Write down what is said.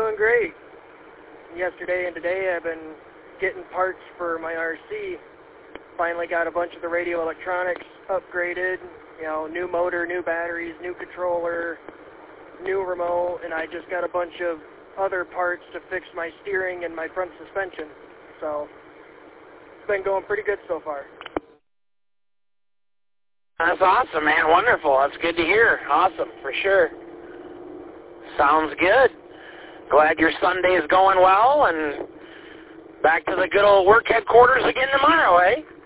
doing great. Yesterday and today I've been getting parts for my RC. Finally got a bunch of the radio electronics upgraded, new motor, new batteries, new controller, new remote, and I just got a bunch of other parts to fix my steering and my front suspension. So it's been going pretty good so far. That's awesome, man. Wonderful. That's good to hear. Awesome, for sure. Sounds good. Glad your Sunday is going well, and back to the good old work headquarters again tomorrow, eh?